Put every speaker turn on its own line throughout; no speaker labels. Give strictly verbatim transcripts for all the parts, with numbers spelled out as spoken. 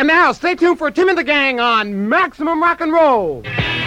And now, stay tuned for Tim and the Gang on Maximum Rock and Roll.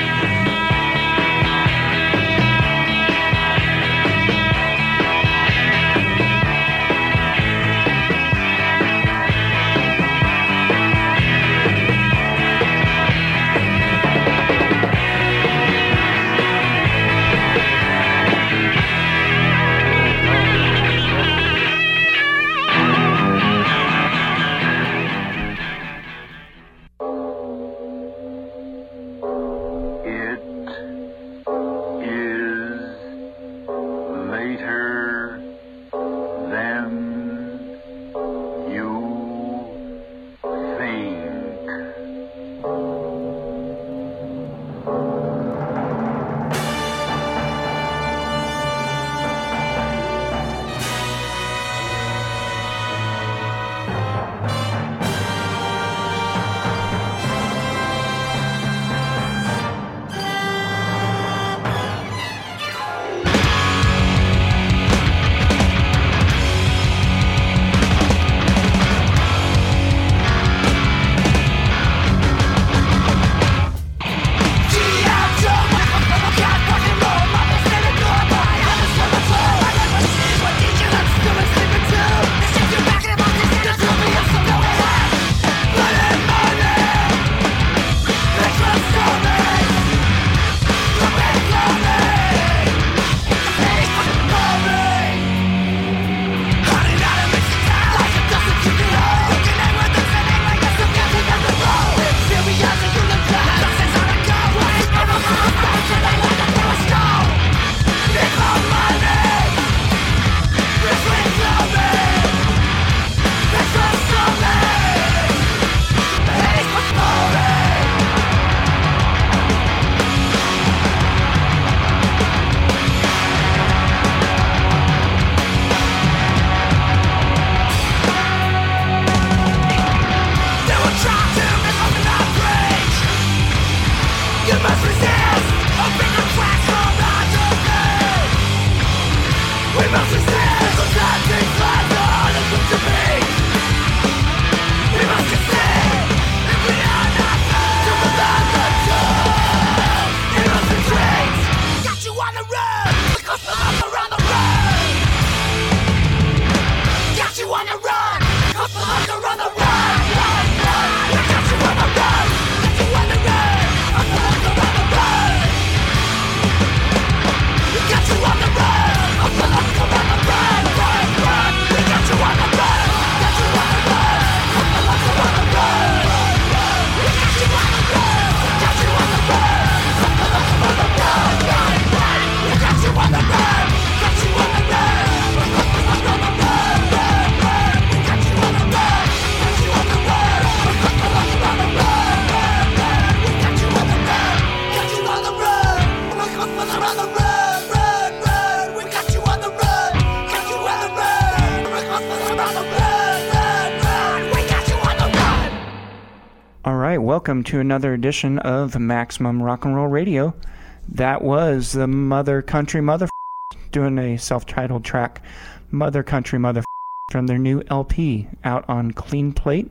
Welcome to another edition of Maximum Rock and Roll Radio. That was the Mother Country Mother doing a self-titled track, Mother Country Mother from their new L P out on Clean Plate.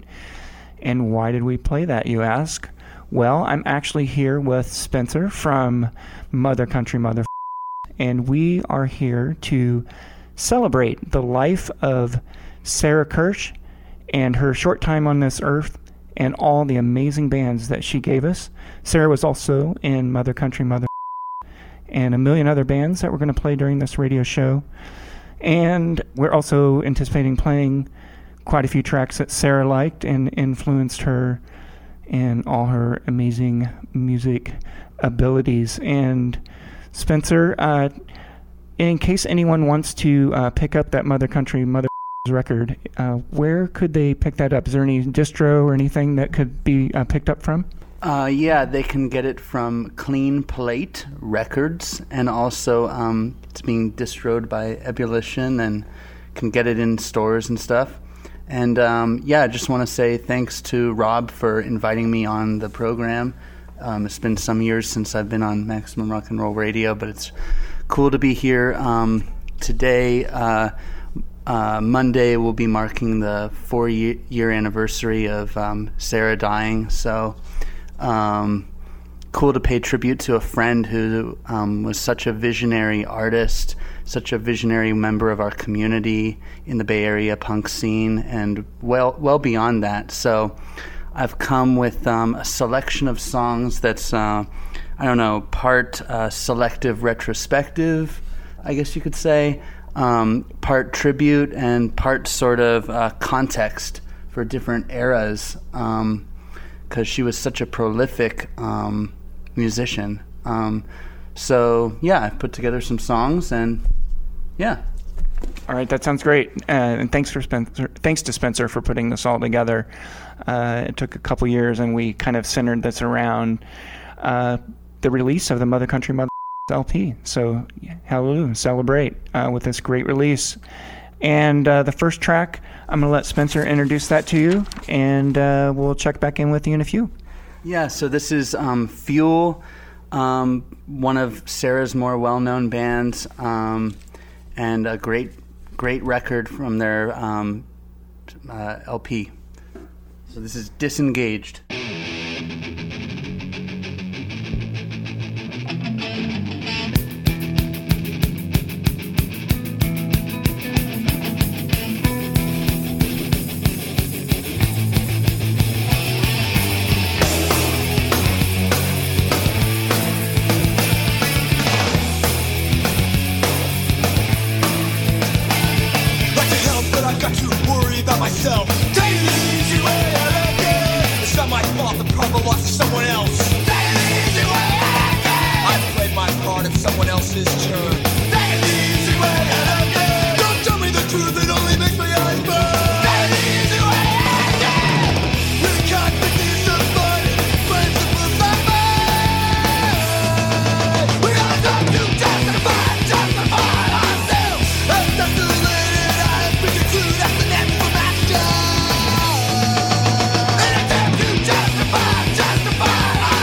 And why did we play that, you ask? Well, I'm actually here with Spencer from Mother Country Mother, and we are here to celebrate the life of Sarah Kirsch and her short time on this earth, and all the amazing bands that she gave us. Sarah was also in Mother Country Mother and a million other bands that we're going to play during this radio show. And we're also anticipating playing quite a few tracks that Sarah liked and influenced her in all her amazing music abilities. And Spencer, uh, in case anyone wants to uh, pick up that Mother Country Mother record, uh, where could they pick that up? Is there any distro or anything that could be uh, picked up from?
Uh, yeah, they can get it from Clean Plate Records, and also um, it's being distroed by Ebullition and can get it in stores and stuff. And um, yeah, I just want to say thanks to Rob for inviting me on the program. Um, it's been some years since I've been on Maximum Rock and Roll Radio, but it's cool to be here um, today. Uh, uh, Monday will be marking the four-year anniversary of um, Sarah dying. So um, cool to pay tribute to a friend who um, was such a visionary artist, such a visionary member of our community in the Bay Area punk scene, and well, well beyond that. So I've come with um, a selection of songs that's, uh, I don't know, part uh, selective retrospective, I guess you could say, um, part tribute, and part sort of uh, context for different eras, because um, she was such a prolific um, musician. Um, so, yeah, I put together some songs, and yeah.
All right, that sounds great. Uh, and thanks for Spencer. Thanks to Spencer for putting this all together. Uh, it took a couple years, and we kind of centered this around uh, the release of the Mother Country Mother L P. So, hallelujah, celebrate uh, with this great release. And uh, the first track, I'm going to let Spencer introduce that to you, and uh, we'll check back in with you in a few.
Yeah, so this is um, Fuel, um, one of Sarah's more well-known bands. Um, and a great, great record from their um, uh, L P. So this is Disengaged.
Justify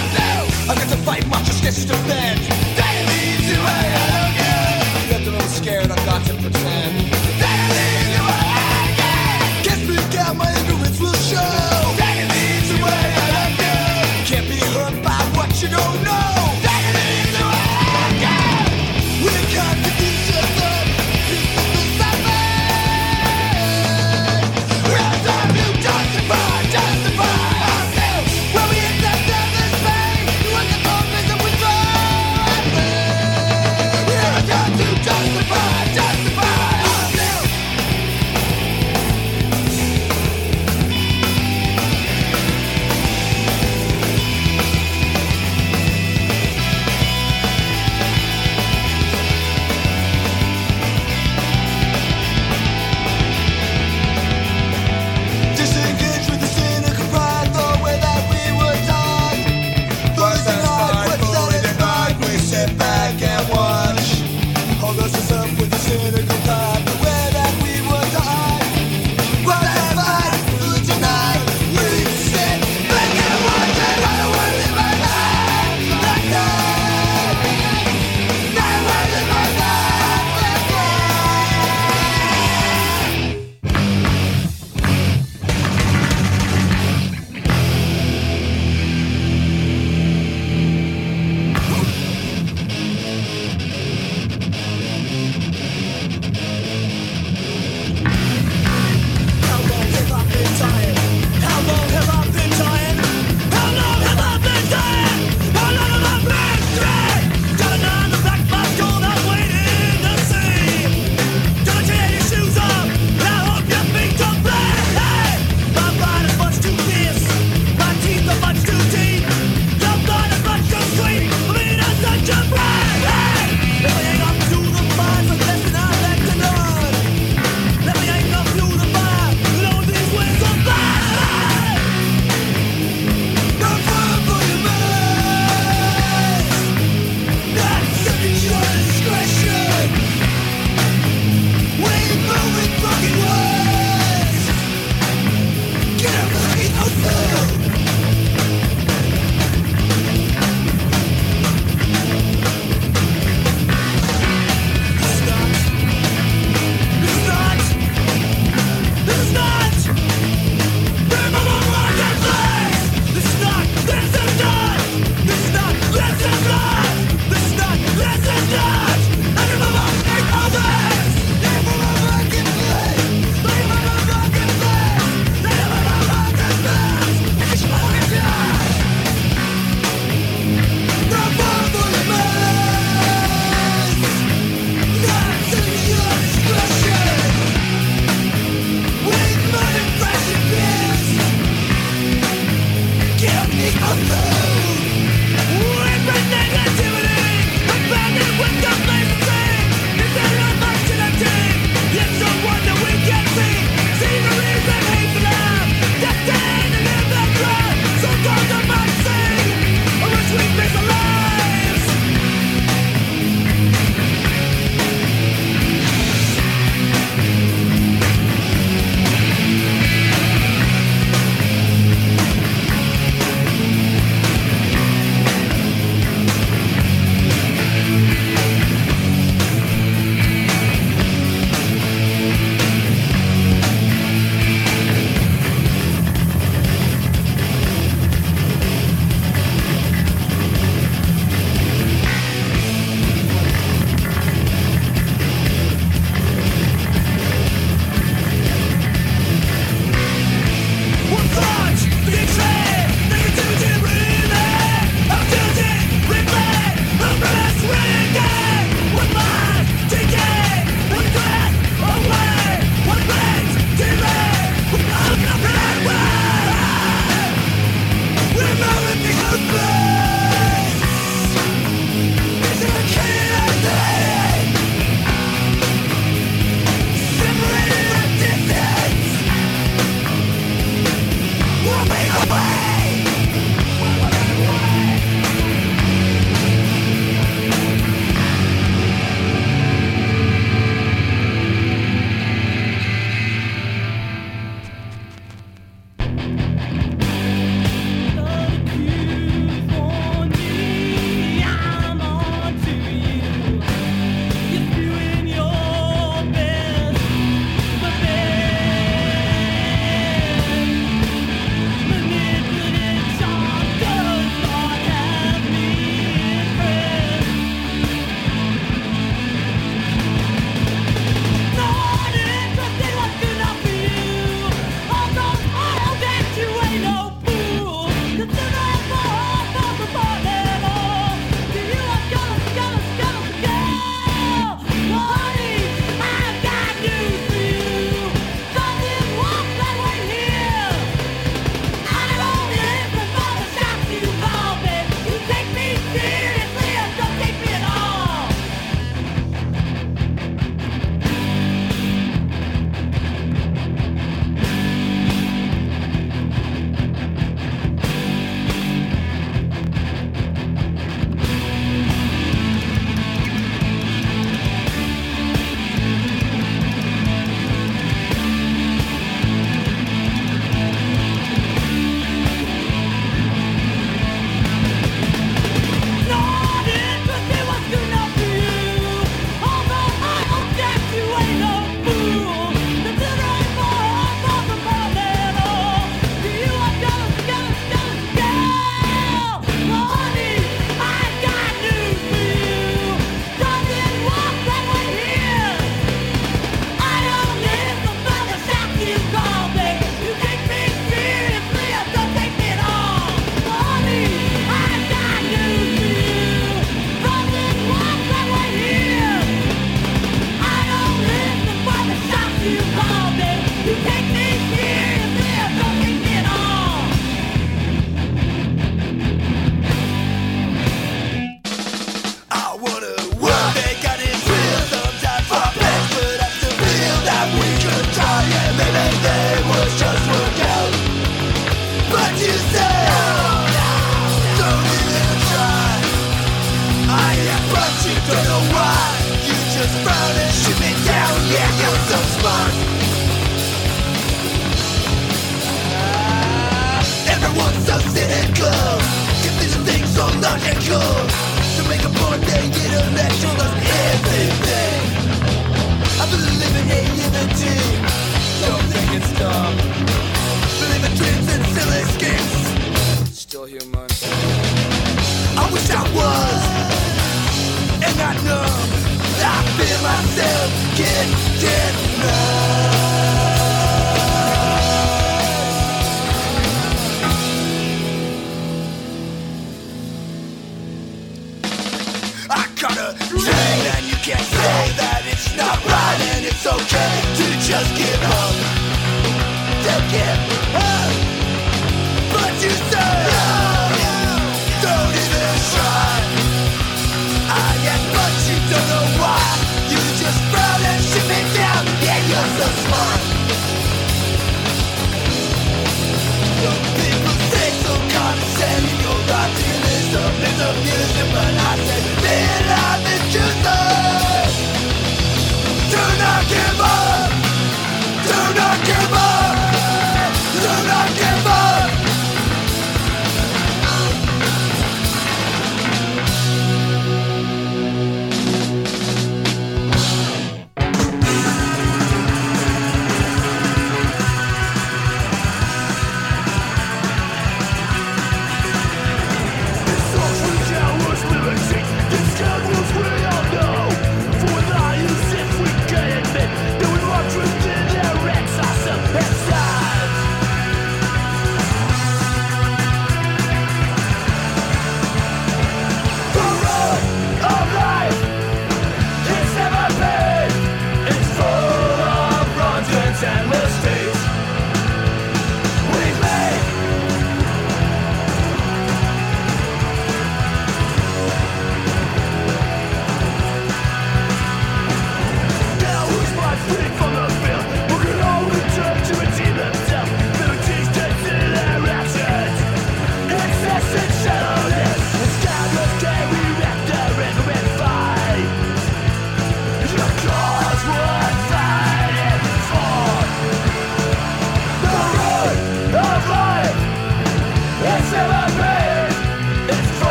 But you say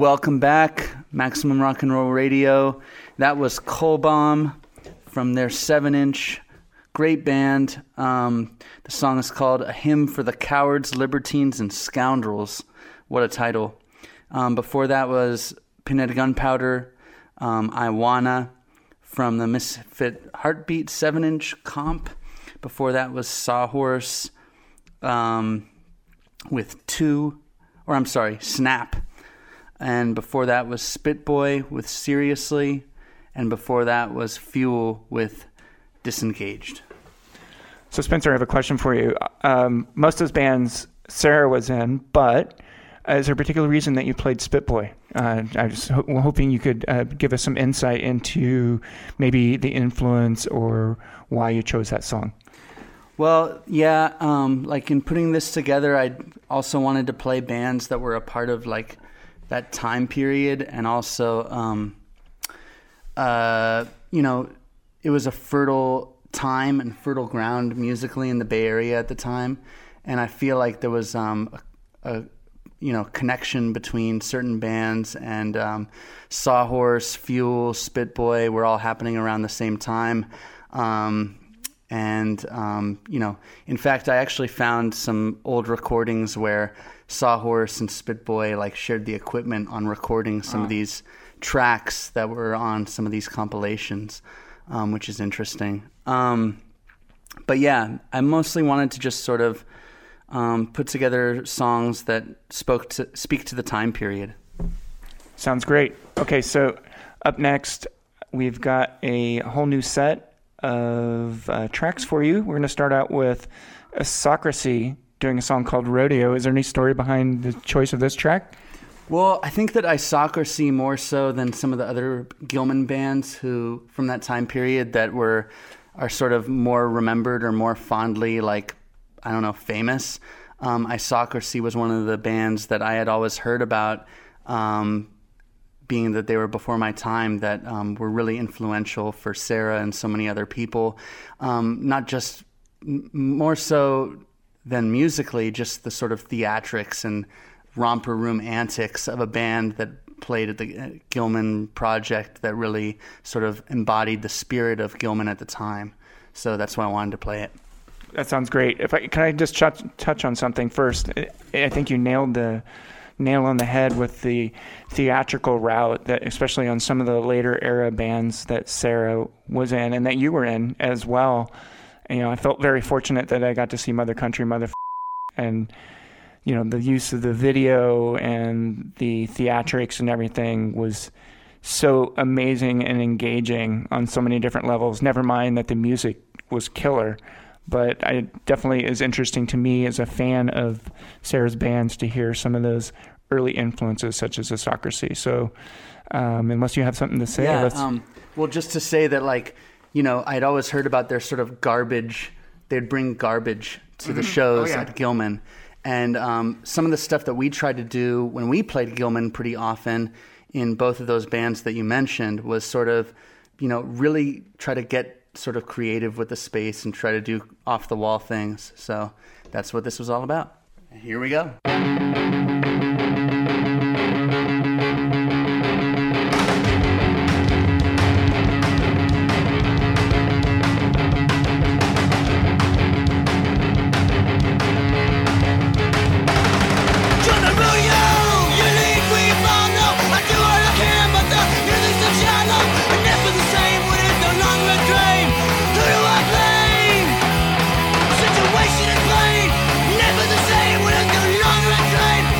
Welcome back, Maximum Rock and Roll Radio. That was Coal Bomb from their seven-inch. Great band. Um, the song is called A Hymn for the Cowards, Libertines, and Scoundrels. What a title. Um, before that was Pinhead Gunpowder, um, I Wanna, from the Misfit Heartbeat seven-inch comp. Before that was Sawhorse um, with Two, or I'm sorry, Snap. And before that was Spitboy with Seriously. And before that was Fuel with Disengaged.
So Spencer, I have a question for you. Um, most of those bands Sarah was in, but is there a particular reason that you played Spitboy? Uh, I was ho- hoping you could uh, give us some insight into maybe the influence or why you chose that song.
Well, yeah, um, like in putting this together, I also wanted to play bands that were a part of like that time period, and also, um, uh, you know, it was a fertile time and fertile ground musically in the Bay Area at the time, and I feel like there was um, a, a you know connection between certain bands, and um, Sawhorse, Fuel, Spitboy were all happening around the same time, um, and um, you know, in fact, I actually found some old recordings where Sawhorse and Spitboy like shared the equipment on recording some oh. of these tracks that were on some of these compilations, um, which is interesting. Um, but yeah, I mostly wanted to just sort of um, put together songs that spoke to speak to the time period.
Sounds great. Okay, so up next, we've got a whole new set of uh, tracks for you. We're going to start out with Isocracy doing a song called Rodeo. Is there any story behind the choice of this track?
Well, I think that Isocracy, more so than some of the other Gilman bands who from that time period that were are sort of more remembered or more fondly, like, I don't know, famous. Um, Isocracy was one of the bands that I had always heard about, um, being that they were before my time, that um, were really influential for Sarah and so many other people. Um, not just m- more so than musically, just the sort of theatrics and romper room antics of a band that played at the Gilman Project that really sort of embodied the spirit of Gilman at the time. So that's why I wanted to play it.
That sounds great. If I can I just touch, touch on something first? I think you nailed the nail on the head with the theatrical route, that especially on some of the later era bands that Sarah was in and that you were in as well. And, you know, I felt very fortunate that I got to see Mother Country, Mother and you know, the use of the video and the theatrics and everything was so amazing and engaging on so many different levels. Never mind that the music was killer, but I definitely is interesting to me as a fan of Sarah's bands to hear some of those early influences such as Isocracy. So um, unless you have something to say.
Yeah,
let's...
um, well, just to say that, like, you know, I'd always heard about their sort of garbage. They'd bring garbage to the shows oh, yeah. at Gilman. And um, some of the stuff that we tried to do when we played Gilman pretty often in both of those bands that you mentioned was sort of, you know, really try to get sort of creative with the space and try to do off-the-wall things. So that's what this was all about. Here we go.
Situation is plain, never the same when it's no longer a dream.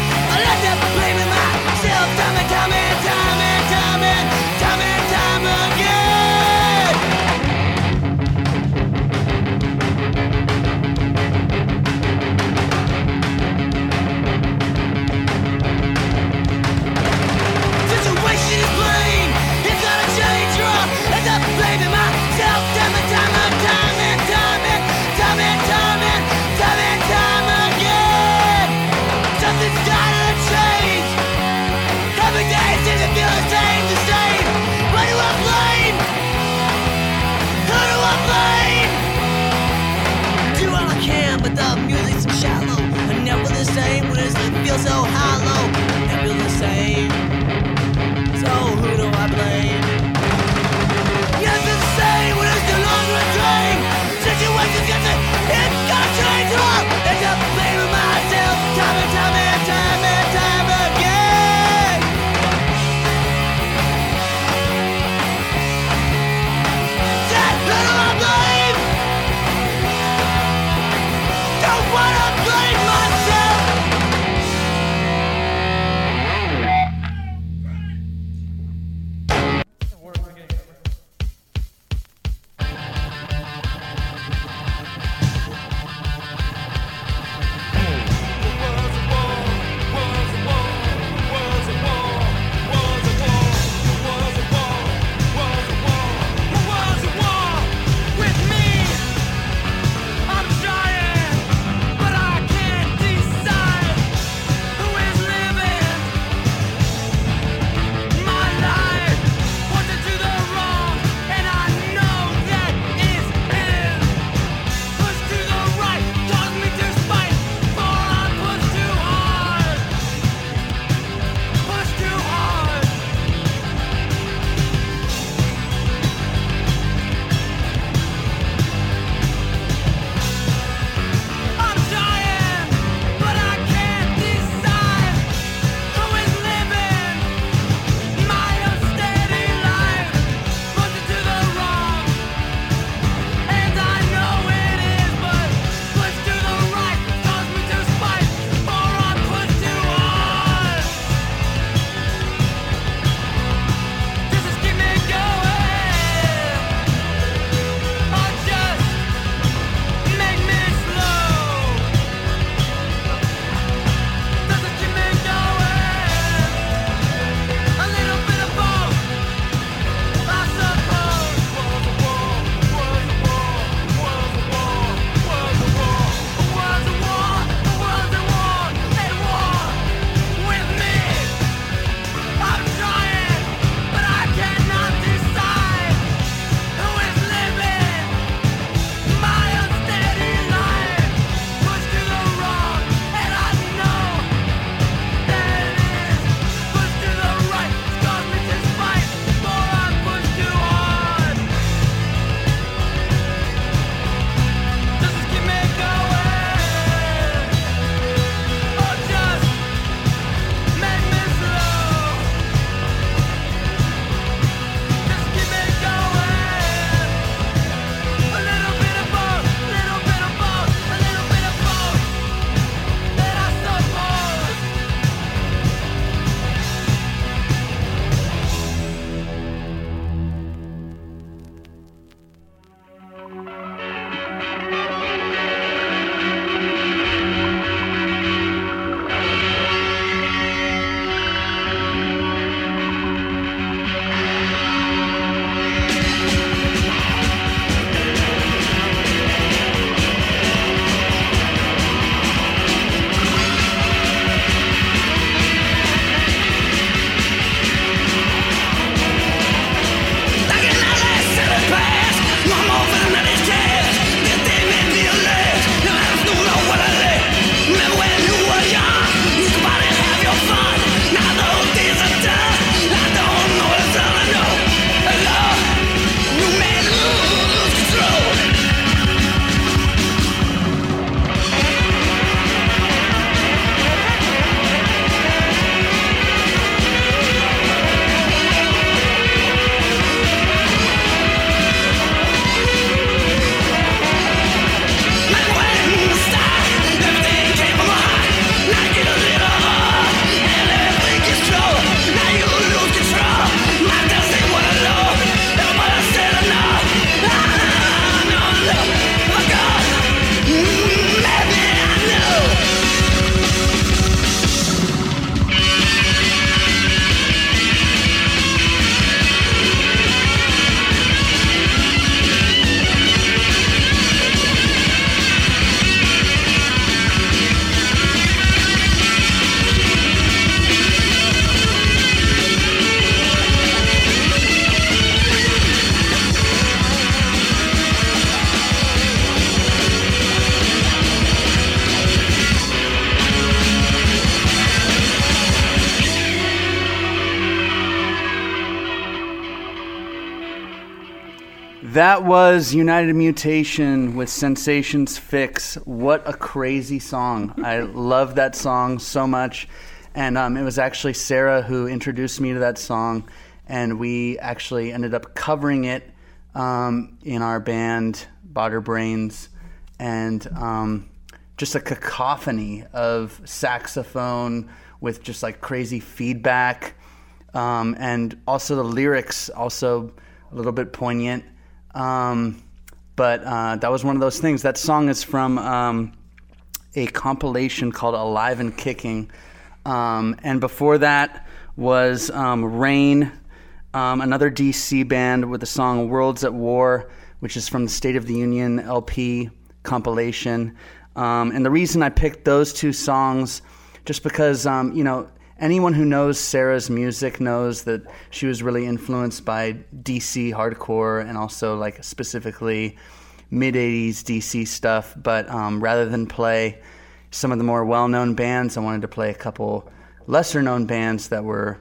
That was United Mutation with Sensations Fix. What a crazy song. I love that song so much. And um, it was actually Sarah who introduced me to that song. And we actually ended up covering it um, in our band, Botter Brains. And um, just a cacophony of saxophone with just like crazy feedback. Um, and also the lyrics, also a little bit poignant. Um, but uh, that was one of those things. That song is from um, a compilation called Alive and Kicking. Um, and before that was um, Rain, um, another D C band with the song Worlds at War, which is from the State of the Union L P compilation. Um, and the reason I picked those two songs, just because, um, you know, anyone who knows Sarah's music knows that she was really influenced by D C hardcore and also like specifically mid-eighties D C stuff. But um, rather than play some of the more well-known bands, I wanted to play a couple lesser-known bands that were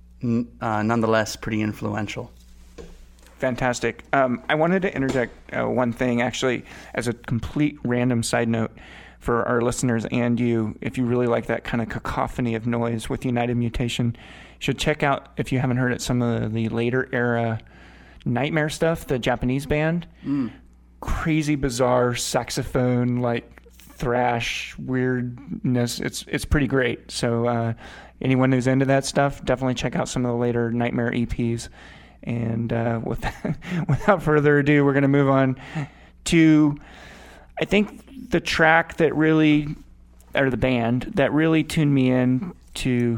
uh, nonetheless pretty influential.
Fantastic. Um, I wanted to interject uh, one thing, actually, as a complete random side note. For our listeners and you, if you really like that kind of cacophony of noise with United Mutation, you should check out, if you haven't heard it, some of the later era Nightmare stuff, the Japanese band. Mm. Crazy, bizarre saxophone, like thrash weirdness. It's it's pretty great. So uh, anyone who's into that stuff, definitely check out some of the later Nightmare E Ps. And uh, with without further ado, we're going to move on to, I think, the track that really, or the band that really tuned me in to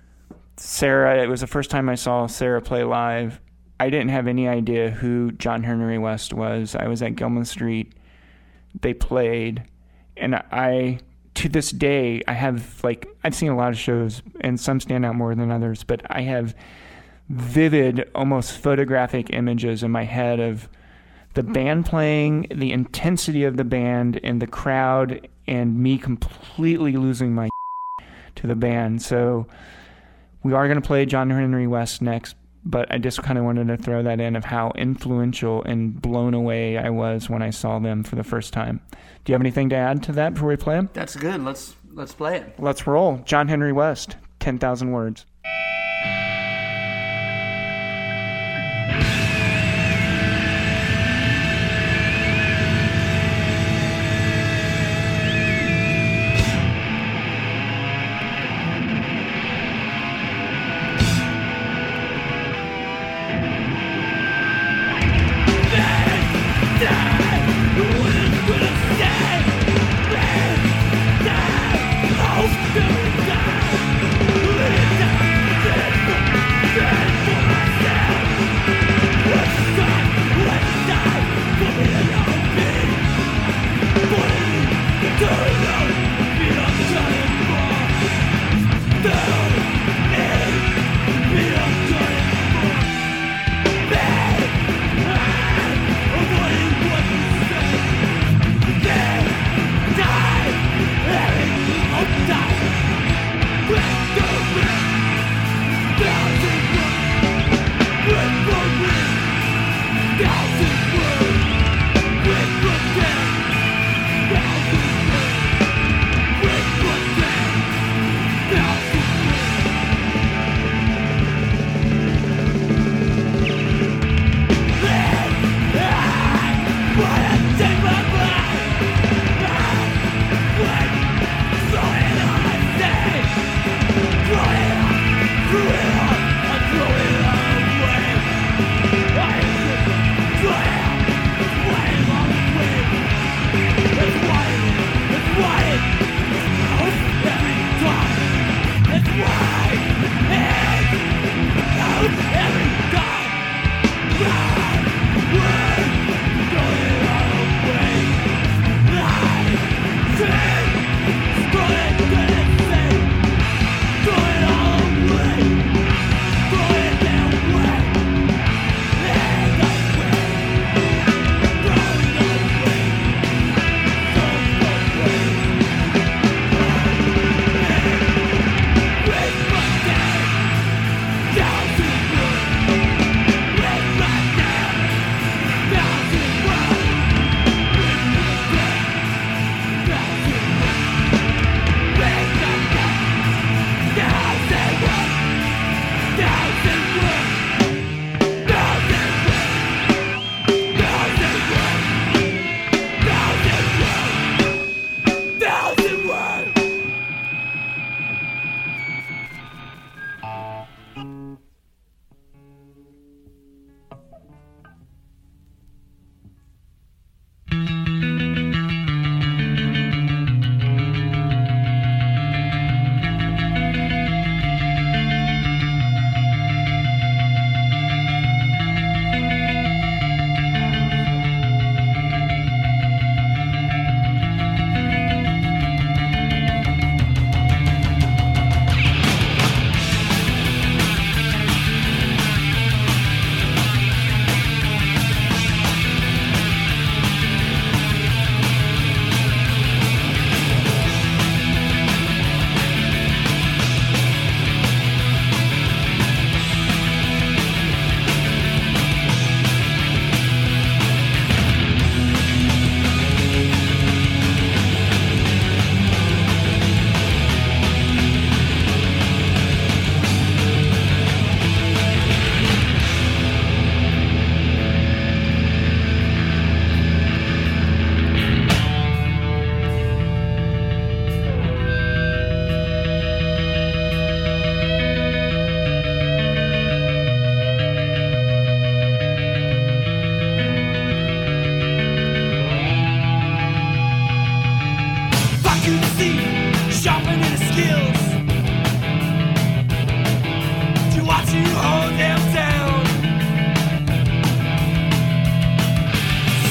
Sarah. It was the first time I saw Sarah play live. I didn't have any idea who John Henry West was. I was at Gilman Street. They played, and I, to this day, I have, like, I've seen a lot of shows, and some stand out more than others, but I have vivid, almost photographic images in my head of the band playing, the intensity of the band, and the crowd, and me completely losing my to the band. So we are going to play John Henry West next, but I just kind of wanted to throw that in of how influential and blown away I was when I saw them for the first time. Do you have anything to add to that before we play them?
That's good. Let's let's play it.
Let's roll. John Henry West, ten thousand words.
Die!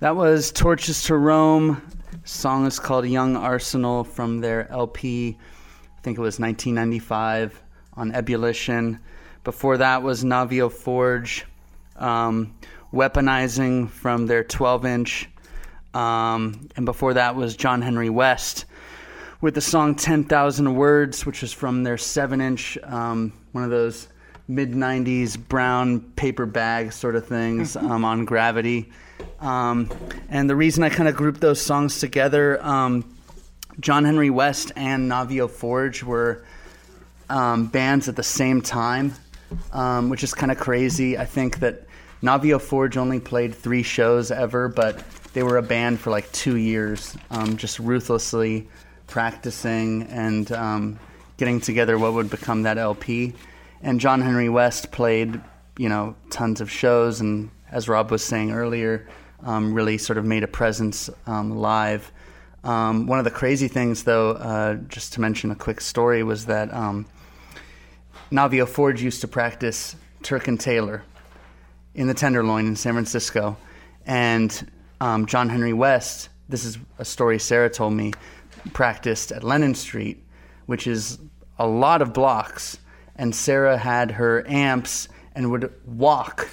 That was Torches to Rome. Song is called Young Arsenal from their L P. I think it was nineteen ninety-five on Ebullition. Before that was Navio Forge, um, Weaponizing from their twelve inch. Um, and before that was John Henry West with the song ten thousand Words, which was from their seven inch, um, one of those mid nineties brown paper bag sort of things um, on Gravity. Um, and the reason I kind of grouped those songs together, um, John Henry West and Navio Forge were um, bands at the same time, um, which is kind of crazy. I think that Navio Forge only played three shows ever, but they were a band for like two years, um, just ruthlessly practicing and um, getting together what would become that L P. And John Henry West played, you know, tons of shows, and as Rob was saying earlier, um, really sort of made a presence um, live. Um, one of the crazy things, though, uh, just to mention a quick story, was that um, Navio Forge used to practice Turk and Taylor in the Tenderloin in San Francisco. And um, John Henry West, this is a story Sarah told me, practiced at Lennon Street, which is a lot of blocks. And Sarah had her amps and would walk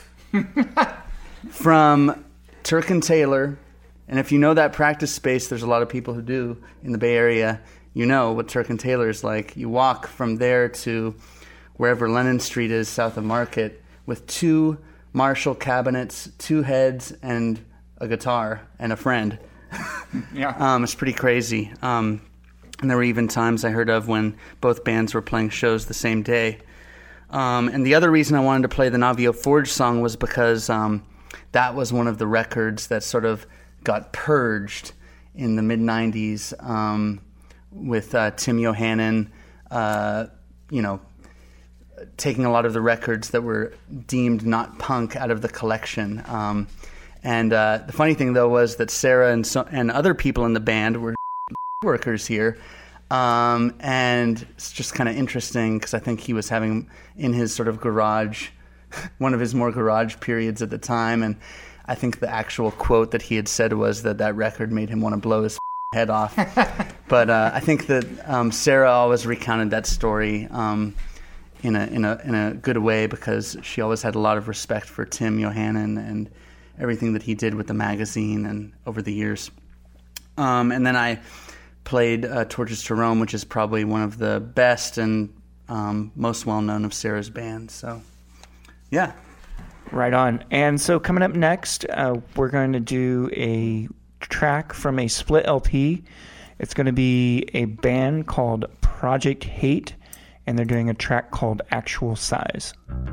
from Turk and Taylor. And if you know that practice space, there's a lot of people who do in the Bay Area. You know what Turk and Taylor is like. You walk from there to wherever Lennon Street is, south of Market, with two Marshall cabinets, two heads, and a guitar, and a friend.
Yeah.
Um, it's pretty crazy. Um, and there were even times I heard of when both bands were playing shows the same day. Um, and the other reason I wanted to play the Navio Forge song was because um, that was one of the records that sort of got purged in the mid nineties um, with uh, Tim Yohannan, uh, you know, taking a lot of the records that were deemed not punk out of the collection. Um, and uh, the funny thing, though, was that Sarah and, so, and other people in the band were workers here. Um, and it's just kind of interesting because I think he was having in his sort of garage, one of his more garage periods at the time. And I think the actual quote that he had said was that that record made him want to blow his head off. But uh, I think that um, Sarah always recounted that story um, in a in a in a good way because she always had a lot of respect for Tim Yohannan and everything that he did with the magazine and over the years. Um, and then I played uh, Torches to Rome, which is probably one of the best and um, most well-known of Sarah's bands. So, yeah.
Right on. And so coming up next, uh, we're going to do a track from a split L P. It's going to be a band called Project Hate, and they're doing a track called Actual Size.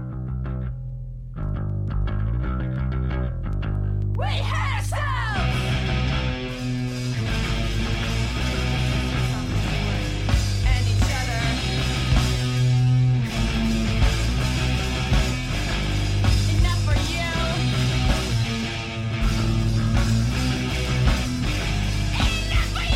We have some! And each other. Enough for you. Enough for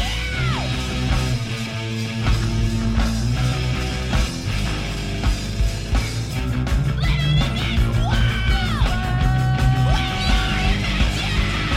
you! Living in this world! When you're in the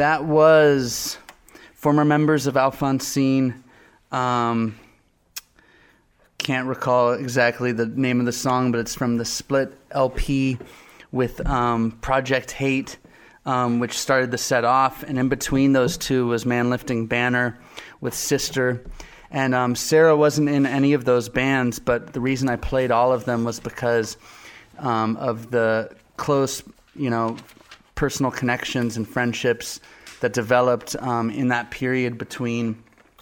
that was former members of Alphonsine. Um, can't recall exactly the name of the song, but it's from the split L P with um, Project Hate, um, which started the set off. And in between those two was Man Lifting Banner with Sister. And um, Sarah wasn't in any of those bands, but the reason I played all of them was because um, of the close, you know, personal connections and friendships that developed um, in that period between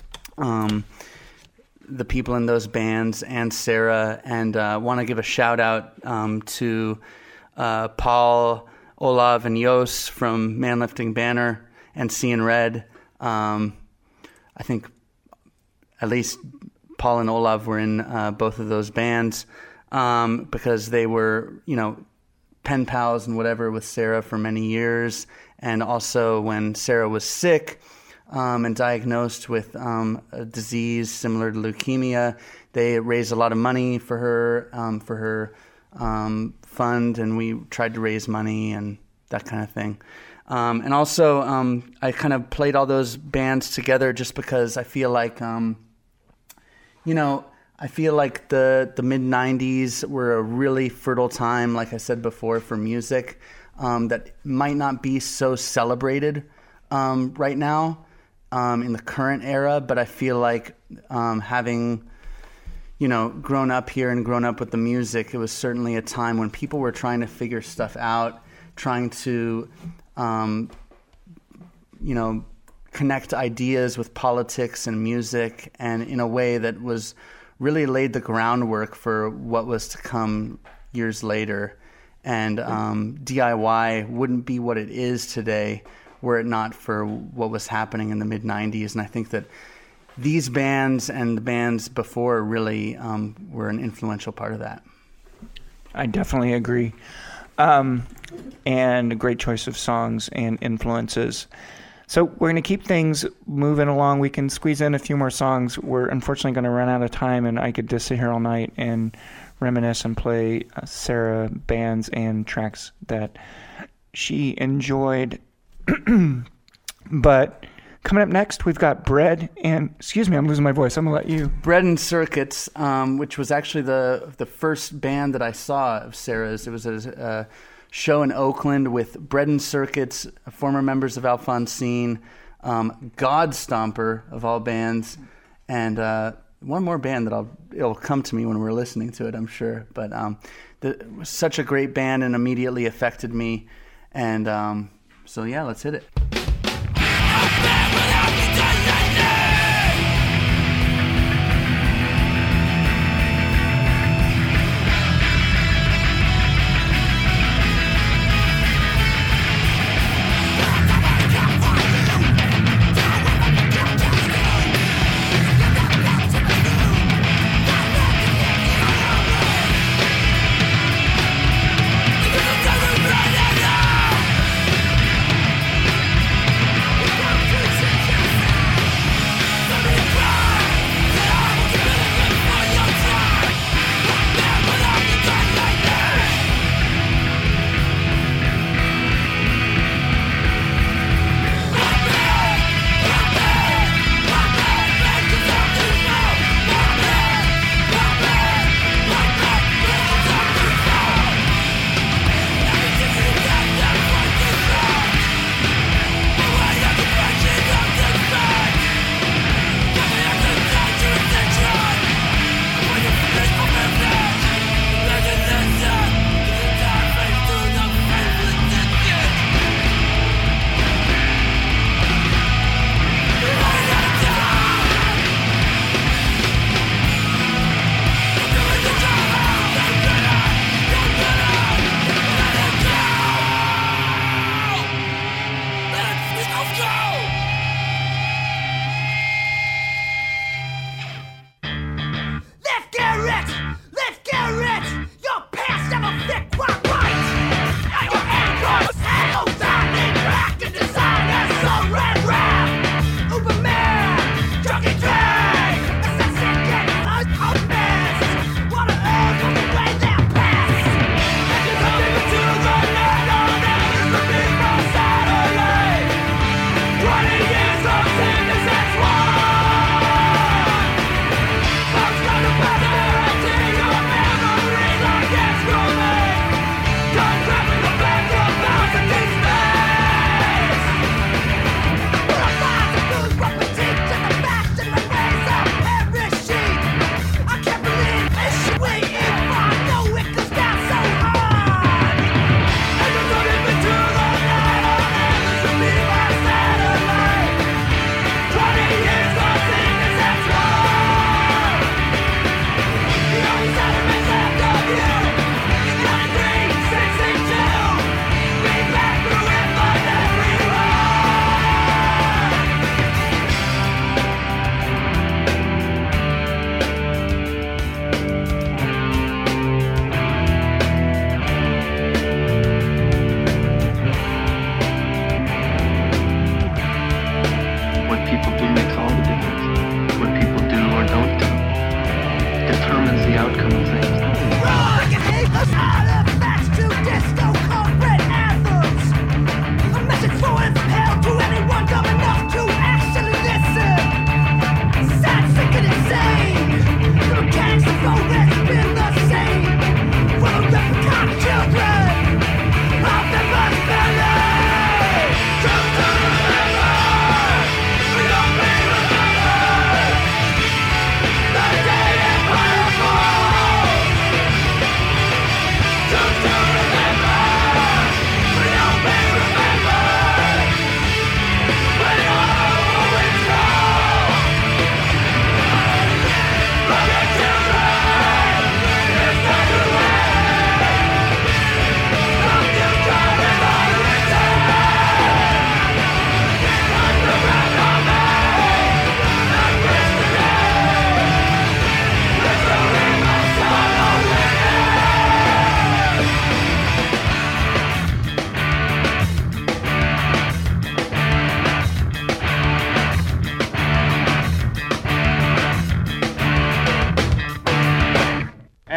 um, the people in those bands and Sarah. And I uh, want to give a shout out um, to uh, Paul, Olav, and Jos from Man Lifting Banner and Seeing Red. Um, I think at least Paul and Olav were in uh, both of those bands um, because they were, you know, pen pals and whatever with Sarah for many years. And also when Sarah was sick um, and diagnosed with um, a disease similar to leukemia, they raised a lot of money for her, um, for her um, fund, and we tried to raise money and that kind of thing. Um, and also, um, I kind of played all those bands together just because I feel like, um, you know, I feel like the, the mid nineties were a really fertile time, like I said before, for music um, that might not be so celebrated um, right now um, in the current era. But I feel like um, having, you know, grown up here and grown up with the music, it was certainly a time when people were trying to figure stuff out, trying to, um, you know, connect ideas with politics and music, and in a way that was really laid the groundwork for what was to come years later. And um, D I Y wouldn't be what it is today were it not for what was happening in the mid nineties. And I think that these bands and the bands before really um, were an influential part of that.
I definitely agree. Um, and a great choice of songs and influences. So we're going to keep things moving along. We can squeeze in a few more songs. We're unfortunately going to run out of time, and I could just sit here all night and reminisce and play uh, Sarah bands and tracks that she enjoyed. But coming up next, we've got Bread and, excuse me, I'm losing my voice. I'm going to let you.
Bread and Circuits, um, which was actually the the first band that I saw of Sarah's. It was a uh, show in Oakland with Bread and Circuits, former members of Alphonsine, um, God Stomper of all bands, and uh, one more band that I'll it'll come to me when we're listening to it, I'm sure. But um, the, it was such a great band and immediately affected me. And um, so, yeah, let's hit it.
Right now.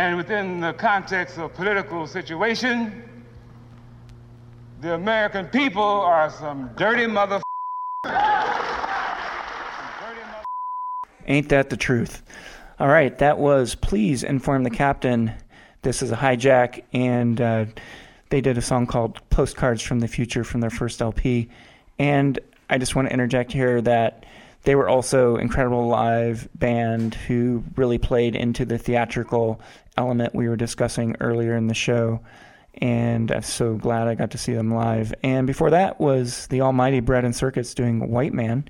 And within the context of political situation, the American people are some dirty mother.
Ain't that the truth? All right, that was Please Inform the Captain. This is a hijack, and uh, they did a song called Postcards from the Future from their first L P. And I just want to interject here that they were also incredible live band who really played into the theatrical element we were discussing earlier in the show. And I'm so glad I got to see them live. And before that was the almighty Bread and Circuits doing White Man.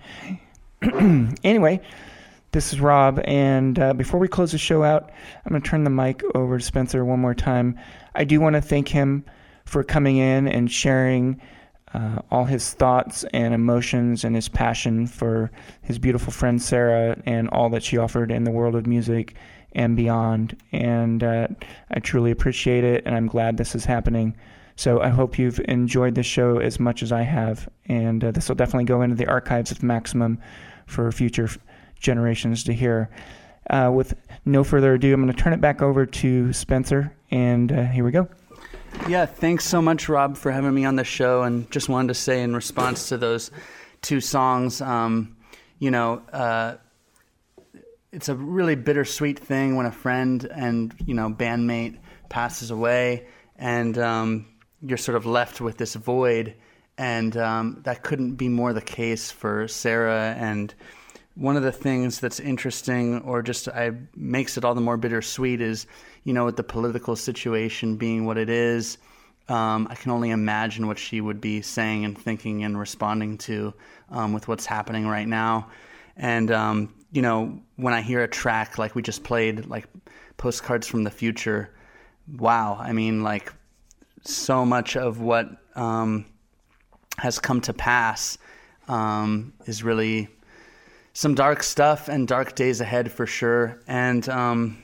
Anyway, this is Rob, and uh, before we close the show out, I'm going to turn the mic over to Spencer one more time. I do want to thank him for coming in and sharing uh, all his thoughts and emotions and his passion for his beautiful friend Sarah and all that she offered in the world of music and beyond. And uh, I truly appreciate it, and I'm glad this is happening. So I hope you've enjoyed this show as much as I have, and uh, this will definitely go into the archives of Maximum for future generations to hear. Uh, with no further ado, I'm going to turn it back over to Spencer, and uh, here we go.
Yeah, thanks so much, Rob, for having me on the show. And just wanted to say in response to those two songs, um, you know, uh, it's a really bittersweet thing when a friend and, you know, bandmate passes away, and um, you're sort of left with this void. And um, that couldn't be more the case for Sarah. And one of the things that's interesting, or just I makes it all the more bittersweet, is, you know, with the political situation being what it is, um, I can only imagine what she would be saying and thinking and responding to um, with what's happening right now. And, um, you know, when I hear a track like we just played, like Postcards from the Future, wow, I mean, like, so much of what um, has come to pass um, is really some dark stuff and dark days ahead for sure. And um,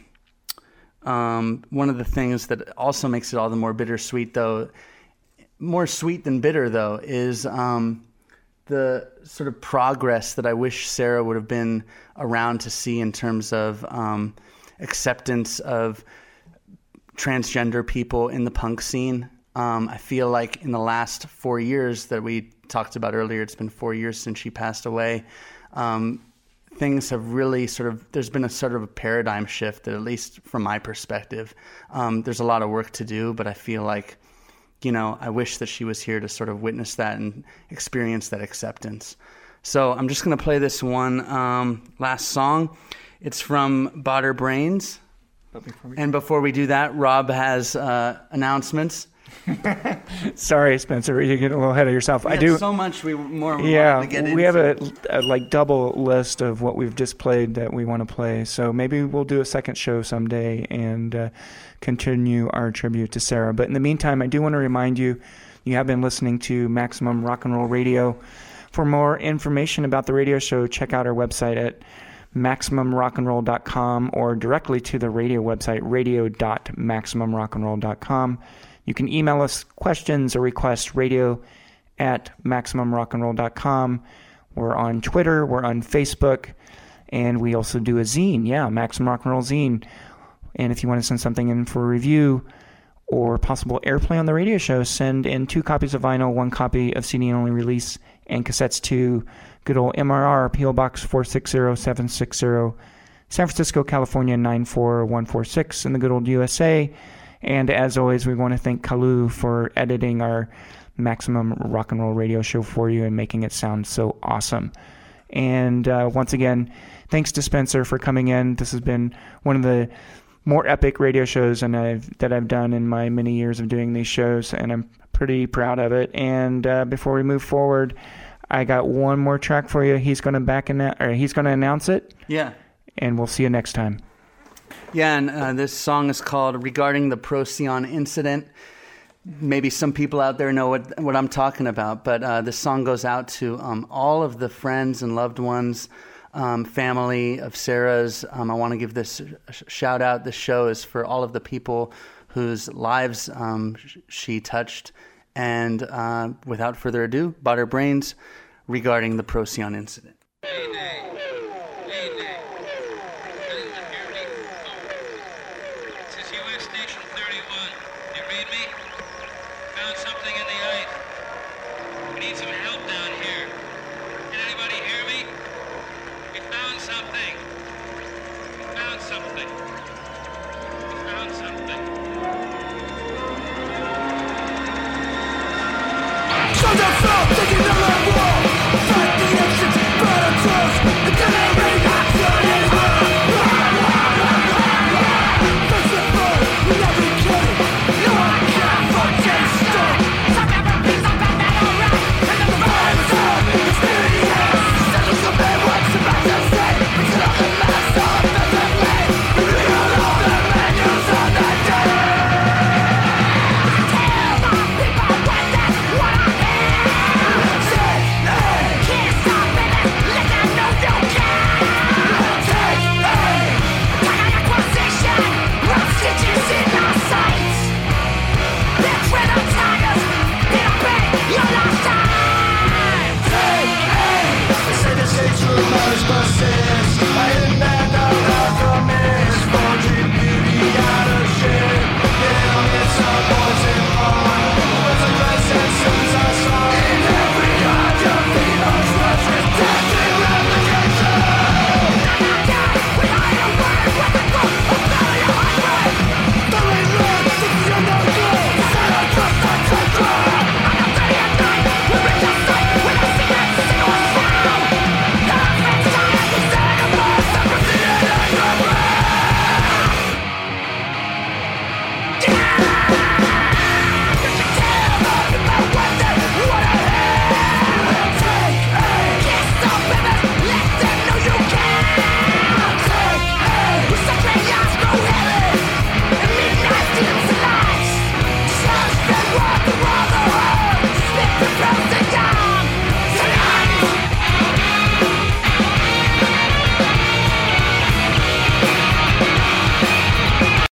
um, one of the things that also makes it all the more bittersweet, though, more sweet than bitter, though, is um, the sort of progress that I wish Sarah would have been around to see in terms of um, acceptance of transgender people in the punk scene. Um, I feel like in the last four years that we talked about earlier, it's been four years since she passed away, um, things have really sort of, there's been a sort of a paradigm shift, that at least from my perspective. Um, there's a lot of work to do, but I feel like, you know, I wish that she was here to sort of witness that and experience that acceptance. So I'm just going to play this one um, last song. It's from Botter Brains. But before we... And before we do that, Rob has uh, announcements.
Sorry, Spencer, you're getting a little ahead of yourself.
We
I do
so much we more we
yeah,
wanted to get
we
into.
have a, a like double list of what we've just played that we want to play. So maybe we'll do a second show someday and uh, continue our tribute to Sarah. But in the meantime, I do want to remind you, you have been listening to Maximum Rock and Roll Radio. For more information about the radio show, check out our website at maximum rock and roll dot com or directly to the radio website, radio dot maximum rock and roll dot com. You can email us questions or requests, radio at maximum rock and roll dot com. We're on Twitter, we're on Facebook, and we also do a zine, yeah, Maximum Rock and Roll Zine. And if you want to send something in for a review or possible airplay on the radio show, send in two copies of vinyl, one copy of C D-only release, and cassettes to good old M R R, P O Box four six zero seven six zero, San Francisco, California nine four one four six in the good old U S A. And as always, we want to thank Kalu for editing our Maximum Rock and Roll Radio show for you and making it sound so awesome. And uh, once again, thanks to Spencer for coming in. This has been one of the more epic radio shows and I've, that I've done in my many years of doing these shows, and I'm pretty proud of it. And uh, before we move forward, I got one more track for you. He's going to back annou- or he's going to announce it.
Yeah.
And we'll see you next time.
Yeah, and uh, this song is called Regarding the Procyon Incident. Maybe some people out there know what what I'm talking about, but uh, this song goes out to um, all of the friends and loved ones, um, family of Sarah's. Um, I want to give this sh- shout out. This show is for all of the people whose lives um, sh- she touched. And uh, without further ado, Botter Brains, Regarding the Procyon Incident.
Hey, hey. Hey, hey. U S Station thirty-one. You read me? Found something in the ice. We need some help down here. Can anybody hear me? We found something. We found something. We found something.
Shut the fuck, taking the